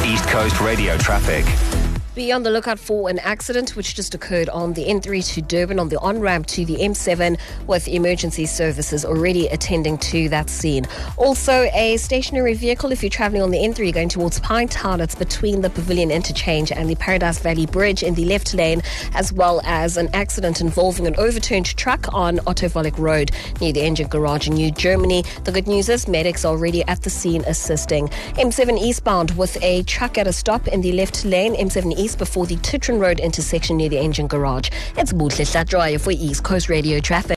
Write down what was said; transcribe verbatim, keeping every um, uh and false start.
East Coast Radio traffic. Be on the lookout for an accident which just occurred on the N three to Durban on the on-ramp to the M seven, with emergency services already attending to that scene. Also, a stationary vehicle if you're travelling on the N three going towards Pinetown. It's between the Pavilion Interchange and the Paradise Valley Bridge in the left lane, as well as an accident involving an overturned truck on Otto Volek Road near the engine garage in New Germany. The good news is medics are already at the scene assisting. M seven eastbound with a truck at a stop in the left lane, M seven east before the Titran Road intersection near the engine garage. It's Buhle Hlatshwayo for East Coast Radio traffic.